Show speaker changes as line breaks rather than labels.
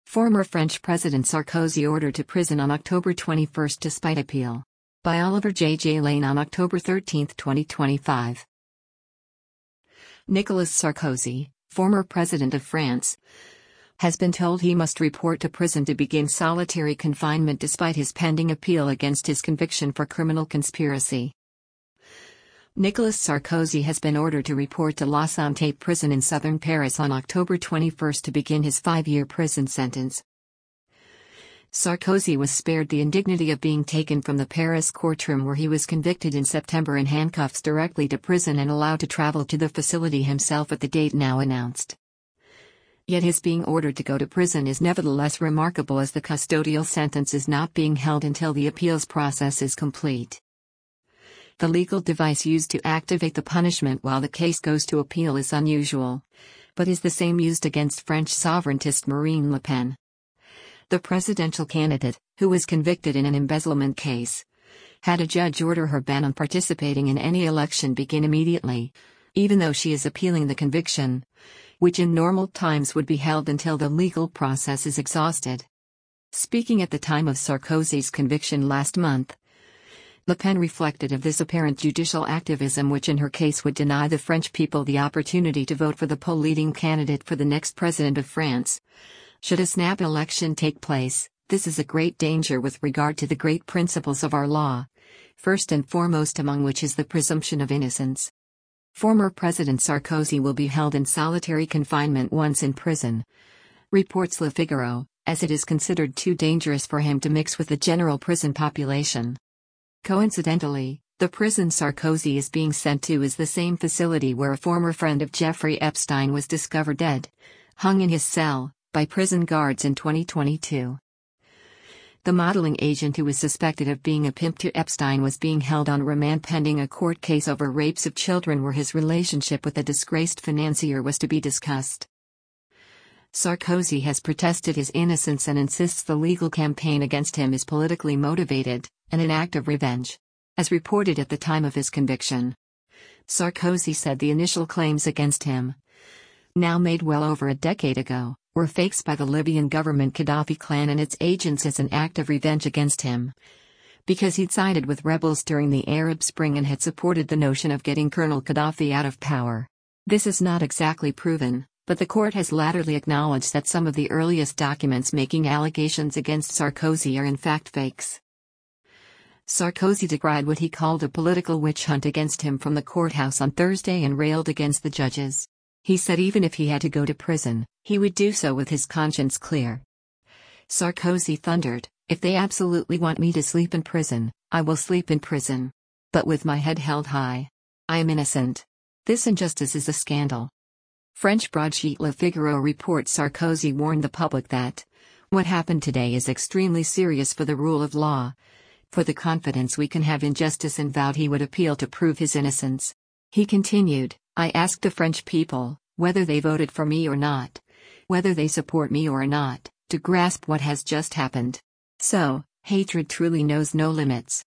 Former French President Sarkozy ordered to prison on October 21 despite appeal. By Oliver J. Lane on October 13, 2025. Nicolas Sarkozy, former president of France, has been told he must report to prison to begin solitary confinement despite his pending appeal against his conviction for criminal conspiracy. Nicolas Sarkozy has been ordered to report to La Santé prison in southern Paris on October 21 to begin his 5-year prison sentence. Sarkozy was spared the indignity of being taken from the Paris courtroom where he was convicted in September in handcuffs directly to prison and allowed to travel to the facility himself at the date now announced. Yet his being ordered to go to prison is nevertheless remarkable as the custodial sentence is not being held until the appeals process is complete. The legal device used to activate the punishment while the case goes to appeal is unusual, but is the same used against French sovereigntist Marine Le Pen. The presidential candidate, who was convicted in an embezzlement case, had a judge order her ban on participating in any election begin immediately, even though she is appealing the conviction, which in normal times would be held until the legal process is exhausted. Speaking at the time of Sarkozy's conviction last month, Le Pen reflected of this apparent judicial activism which in her case would deny the French people the opportunity to vote for the leading candidate for the next president of France. Should a snap election take place, this is a great danger with regard to the great principles of our law, first and foremost among which is the presumption of innocence. Former President Sarkozy will be held in solitary confinement once in prison, reports Le Figaro, as it is considered too dangerous for him to mix with the general prison population. Coincidentally, the prison Sarkozy is being sent to is the same facility where a former friend of Jeffrey Epstein was discovered dead, hung in his cell, by prison guards in 2022. The modeling agent who was suspected of being a pimp to Epstein was being held on remand pending a court case over rapes of children where his relationship with a disgraced financier was to be discussed. Sarkozy has protested his innocence and insists the legal campaign against him is politically motivated, and an act of revenge. As reported at the time of his conviction, Sarkozy said the initial claims against him, now made well over a decade ago, were fakes by the Libyan government Gaddafi clan and its agents as an act of revenge against him, because he'd sided with rebels during the Arab Spring and had supported the notion of getting Colonel Gaddafi out of power. This is not exactly proven, but the court has latterly acknowledged that some of the earliest documents making allegations against Sarkozy are in fact fakes. Sarkozy decried what he called a political witch hunt against him from the courthouse on Thursday and railed against the judges. He said even if he had to go to prison, he would do so with his conscience clear. Sarkozy thundered, "If they absolutely want me to sleep in prison, I will sleep in prison. But with my head held high. I am innocent. This injustice is a scandal." French broadsheet Le Figaro reports Sarkozy warned the public that, "What happened today is extremely serious for the rule of law, for the confidence we can have in justice," and vowed he would appeal to prove his innocence. He continued, "I asked the French people, whether they voted for me or not, whether they support me or not, to grasp what has just happened. So, hatred truly knows no limits.